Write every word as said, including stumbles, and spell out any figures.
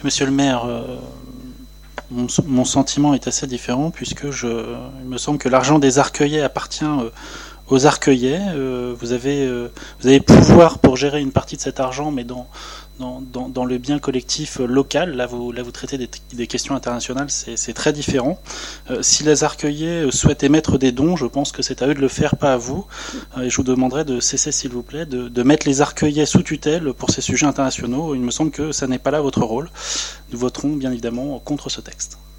Monsieur le maire, euh, mon, mon sentiment est assez différent puisque je, il me semble que l'argent des arcueillais appartient euh, aux arcueillais. Euh, vous avez, euh, vous avez pouvoir pour gérer une partie de cet argent, mais dans Dans, dans, dans le bien collectif local. Là, vous, là, vous traitez des, des questions internationales, c'est, c'est très différent. Euh, si les arcueillers souhaitent émettre des dons, je pense que c'est à eux de le faire, pas à vous. Euh, et je vous demanderai de cesser, s'il vous plaît, de, de mettre les arcueillers sous tutelle pour ces sujets internationaux. Il me semble que ça n'est pas là votre rôle. Nous voterons bien évidemment contre ce texte.